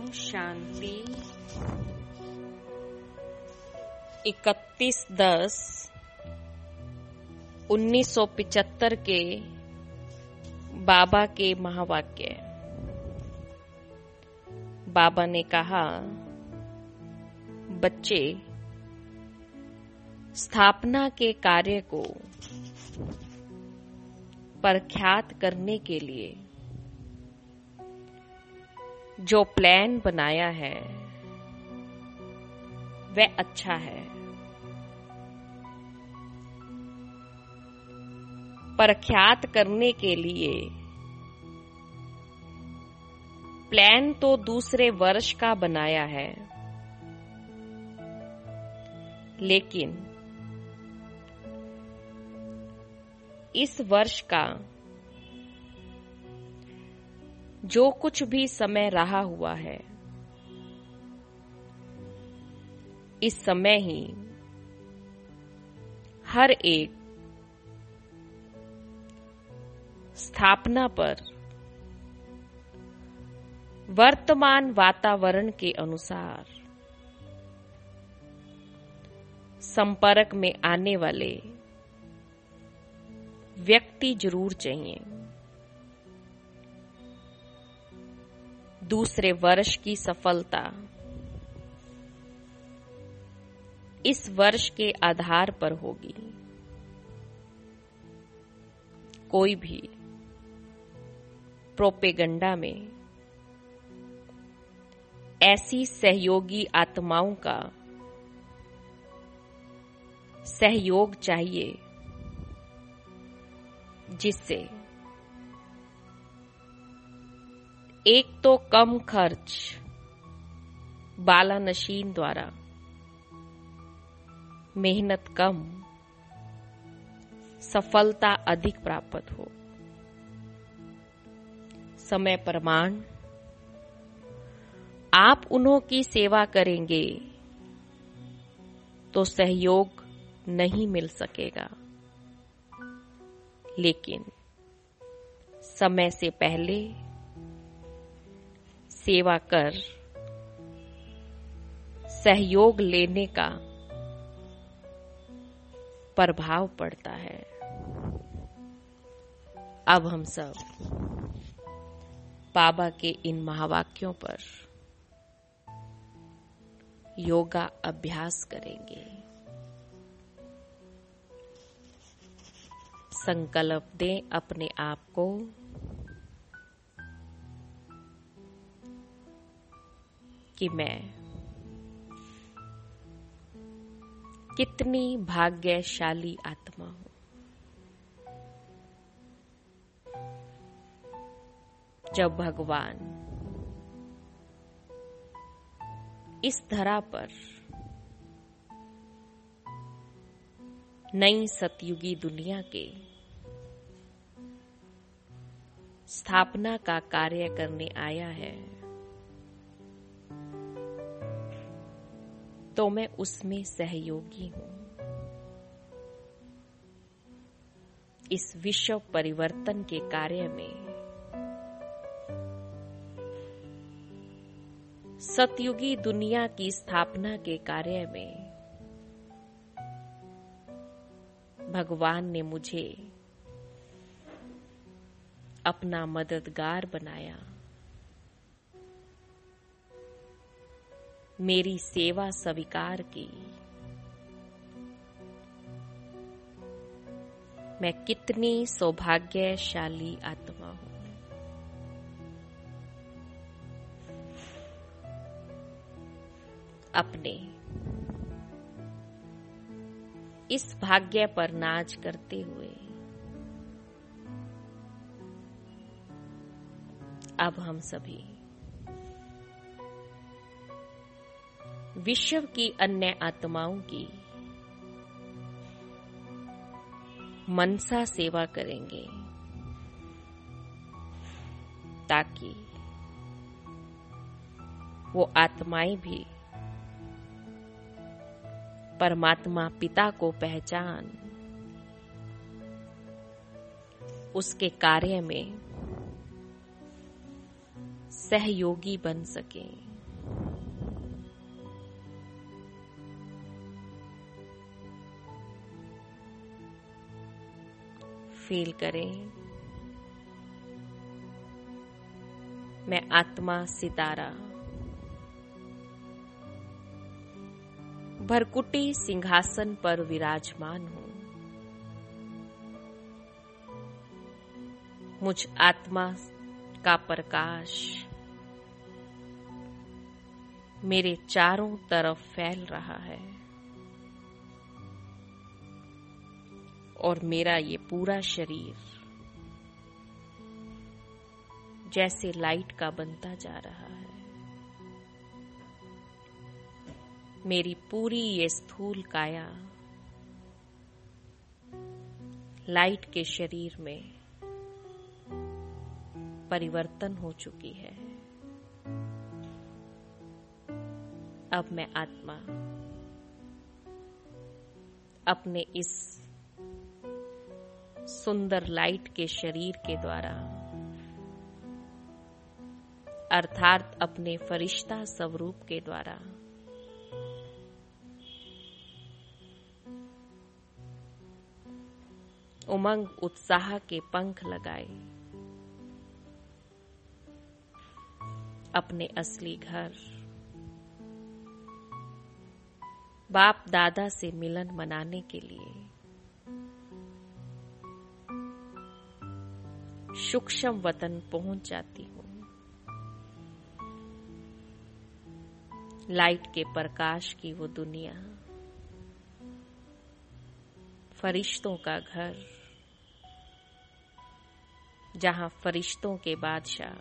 ओम शांति। 31/10/1975 के बाबा के महावाक्य। बाबा ने कहा, बच्चे, स्थापना के कार्य को प्रख्यात करने के लिए जो प्लान बनाया है वह अच्छा है। प्रख्यात करने के लिए प्लान तो दूसरे वर्ष का बनाया है, लेकिन इस वर्ष का जो कुछ भी समय रहा हुआ है, इस समय ही हर एक स्थापना पर वर्तमान वातावरण के अनुसार संपर्क में आने वाले व्यक्ति जरूर चाहिए। दूसरे वर्ष की सफलता इस वर्ष के आधार पर होगी। कोई भी प्रोपेगंडा में ऐसी सहयोगी आत्माओं का सहयोग चाहिए जिससे एक तो कम खर्च बालानशीन द्वारा मेहनत कम, सफलता अधिक प्राप्त हो। समय प्रमाण आप उन्हों की सेवा करेंगे तो सहयोग नहीं मिल सकेगा, लेकिन समय से पहले सेवा कर सहयोग लेने का प्रभाव पड़ता है। अब हम सब बाबा के इन महावाक्यों पर योगा अभ्यास करेंगे। संकल्प दें अपने आप को कि मैं कितनी भाग्यशाली आत्मा हूं, जब भगवान इस धरा पर नई सतयुगी दुनिया के स्थापना का कार्य करने आया है, तो मैं उसमें सहयोगी हूं। इस विश्व परिवर्तन के कार्य में सतयुगी दुनिया की स्थापना के कार्य में भगवान ने मुझे अपना मददगार बनाया। मेरी सेवा स्वीकार की। मैं कितनी सौभाग्यशाली आत्मा हूं। अपने इस भाग्य पर नाज करते हुए अब हम सभी विश्व की अन्य आत्माओं की मनसा सेवा करेंगे, ताकि वो आत्माएं भी परमात्मा पिता को पहचान उसके कार्य में सहयोगी बन सकें। फील करें मैं आत्मा सितारा भरकुटी सिंहासन पर विराजमान हूं। मुझ आत्मा का प्रकाश मेरे चारों तरफ फैल रहा है और मेरा ये पूरा शरीर जैसे लाइट का बनता जा रहा है। मेरी पूरी ये स्थूल काया लाइट के शरीर में परिवर्तन हो चुकी है। अब मैं आत्मा अपने इस सुंदर लाइट के शरीर के द्वारा अर्थात अपने फरिश्ता स्वरूप के द्वारा उमंग उत्साह के पंख लगाए अपने असली घर बाप दादा से मिलन मनाने के लिए सूक्ष्म वतन पहुंच जाती हूं। लाइट के प्रकाश की वो दुनिया, फरिश्तों का घर, जहां फरिश्तों के बादशाह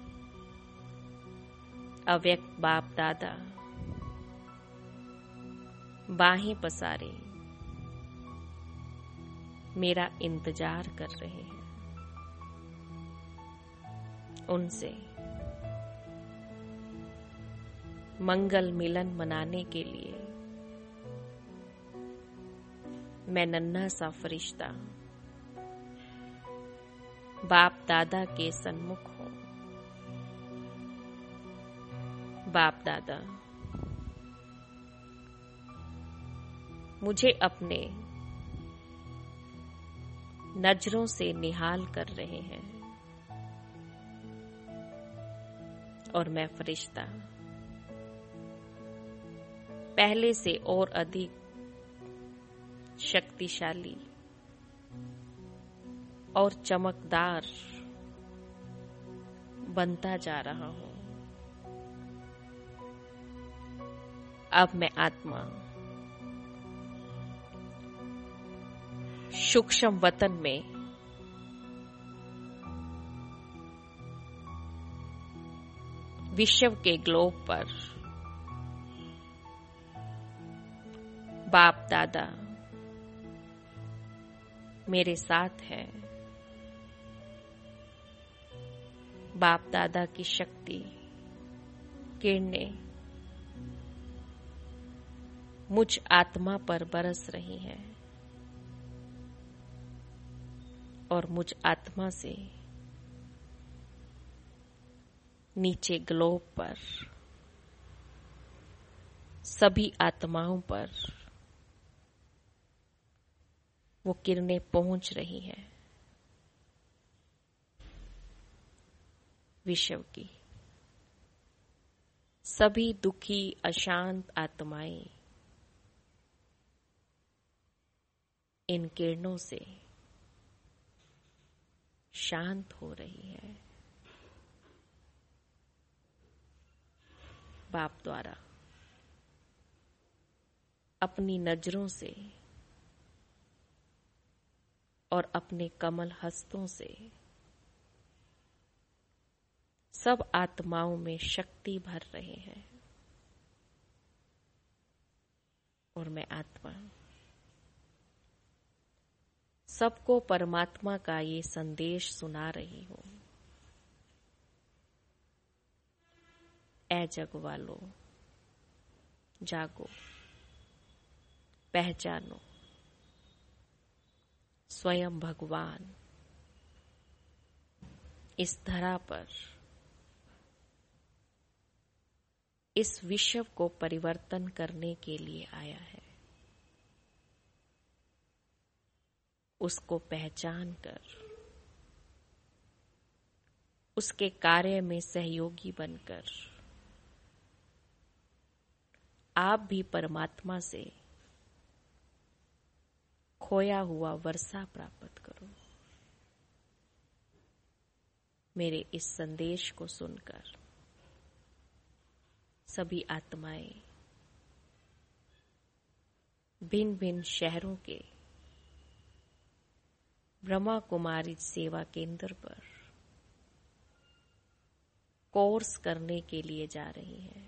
अव्यक्त बाप दादा बाहें पसारे मेरा इंतजार कर रहे हैं। उनसे मंगल मिलन मनाने के लिए मैं नन्हा सा फरिश्ता बाप दादा के सन्मुख हूं। बाप दादा मुझे अपने नजरों से निहाल कर रहे हैं और मैं फरिश्ता पहले से और अधिक शक्तिशाली और चमकदार बनता जा रहा हूं। अब मैं आत्मा सूक्ष्म वतन में विश्व के ग्लोब पर बाप दादा मेरे साथ हैं। बाप दादा की शक्ति किरणें मुझ आत्मा पर बरस रही हैं और मुझ आत्मा से नीचे ग्लोब पर सभी आत्माओं पर वो किरणें पहुंच रही हैं। विश्व की सभी दुखी अशांत आत्माएं इन किरणों से शांत हो रही है। बाप द्वारा अपनी नजरों से और अपने कमल हस्तों से सब आत्माओं में शक्ति भर रहे हैं और मैं आत्मा सबको परमात्मा का ये संदेश सुना रही हूं। ऐ जग वालों, जागो, पहचानो, स्वयं भगवान इस धरा पर इस विश्व को परिवर्तन करने के लिए आया है। उसको पहचान कर उसके कार्य में सहयोगी बनकर आप भी परमात्मा से खोया हुआ वर्षा प्राप्त करो। मेरे इस संदेश को सुनकर सभी आत्माएं भिन्न भिन्न शहरों के ब्रह्मा कुमारी सेवा केंद्र पर कोर्स करने के लिए जा रही हैं।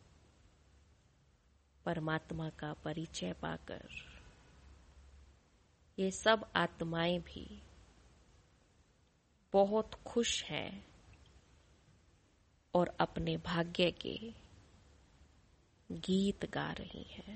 परमात्मा का परिचय पाकर ये सब आत्माएं भी बहुत खुश हैं और अपने भाग्य के गीत गा रही हैं।